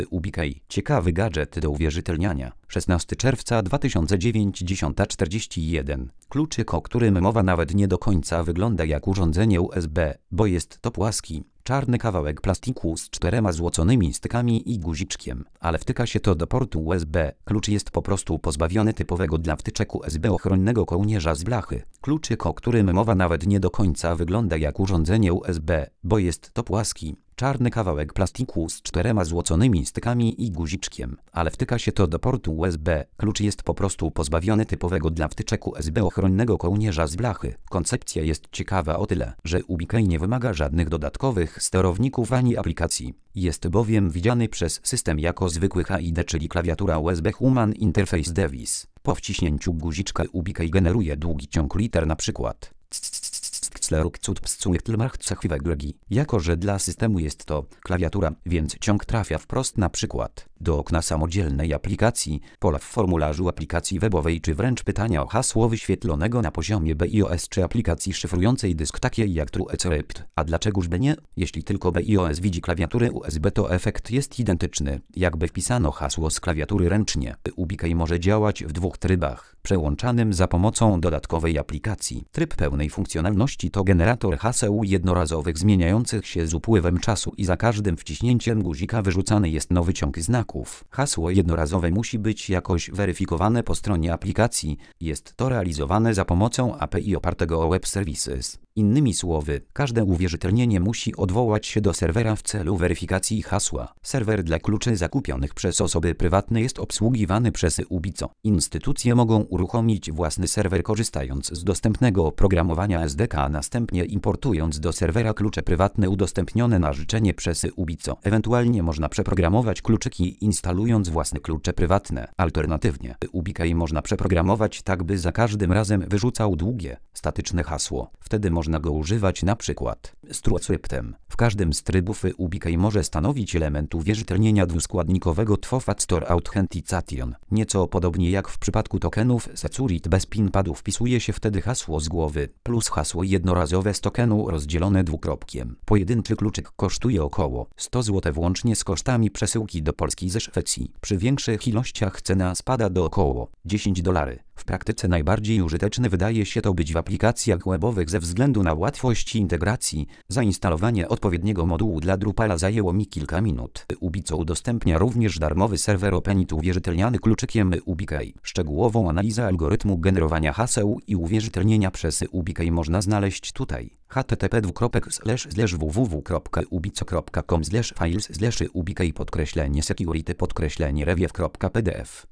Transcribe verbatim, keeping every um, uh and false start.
UbiKey. Ciekawy gadżet do uwierzytelniania. szesnastego czerwca dwa tysiące dziewiątego, dziesiąta czterdzieści jeden. Kluczyk, o którym mowa, nawet nie do końca wygląda jak urządzenie U S B, bo jest to płaski, czarny kawałek plastiku z czterema złoconymi stykami i guziczkiem, ale wtyka się to do portu U S B. Klucz jest po prostu pozbawiony typowego dla wtyczek U S B ochronnego kołnierza z blachy. Kluczyk, o którym mowa, nawet nie do końca wygląda jak urządzenie U S B, bo jest to płaski, czarny kawałek plastiku z czterema złoconymi stykami i guziczkiem, ale wtyka się to do portu U S B. Klucz jest po prostu pozbawiony typowego dla wtyczek U S B ochronnego kołnierza z blachy. Koncepcja jest ciekawa o tyle, że UbiKey nie wymaga żadnych dodatkowych sterowników ani aplikacji. Jest bowiem widziany przez system jako zwykły H I D, czyli klawiatura U S B Human Interface Device. Po wciśnięciu guziczka UbiKey generuje długi ciąg liter, na przykład jako że dla systemu jest to klawiatura, więc ciąg trafia wprost na przykład do okna samodzielnej aplikacji, pola w formularzu aplikacji webowej, czy wręcz pytania o hasło wyświetlonego na poziomie BIOS, czy aplikacji szyfrującej dysk takiej jak TrueCrypt. A dlaczegoż by nie? Jeśli tylko BIOS widzi klawiaturę U S B, to efekt jest identyczny, jakby wpisano hasło z klawiatury ręcznie. UbiKey może działać w dwóch trybach, przełączanym za pomocą dodatkowej aplikacji. Tryb pełnej funkcjonalności to generator haseł jednorazowych zmieniających się z upływem czasu i za każdym wciśnięciem guzika wyrzucany jest nowy ciąg znaków. Hasło jednorazowe musi być jakoś weryfikowane po stronie aplikacji. Jest to realizowane za pomocą A P I opartego o Web Services. Innymi słowy, każde uwierzytelnienie musi odwołać się do serwera w celu weryfikacji hasła. Serwer dla kluczy zakupionych przez osoby prywatne jest obsługiwany przez UbiCo. Instytucje mogą uruchomić własny serwer, korzystając z dostępnego oprogramowania S D K, a następnie importując do serwera klucze prywatne udostępnione na życzenie przez UbiCo. Ewentualnie można przeprogramować kluczyki, instalując własne klucze prywatne. Alternatywnie, UbiKey można przeprogramować tak, by za każdym razem wyrzucał długie, statyczne hasło. Wtedy można go używać na przykład z TrueCryptem. W każdym z trybów UbiKey może stanowić element uwierzytelnienia dwuskładnikowego Two Factor Authentication. Nieco podobnie jak w przypadku tokenów Securit, bez pinpadu wpisuje się wtedy hasło z głowy plus hasło jednorazowe z tokenu rozdzielone dwukropkiem. Pojedynczy kluczyk kosztuje około sto złotych włącznie z kosztami przesyłki do Polski ze Szwecji. Przy większych ilościach cena spada do około dziesięć dolarów. W praktyce najbardziej użyteczne wydaje się to być w aplikacjach webowych ze względu na łatwość integracji. Zainstalowanie odpowiedniego modułu dla Drupala zajęło mi kilka minut. UbiCo udostępnia również darmowy serwer OpenID uwierzytelniany kluczykiem UbiKey. Szczegółową analizę algorytmu generowania haseł i uwierzytelnienia przez UbiKey można znaleźć tutaj. h t t p dwukropek slash slash w w w kropka ubico kropka com slash files slash ubikey podkreślenie security podkreślenie review kropka p d f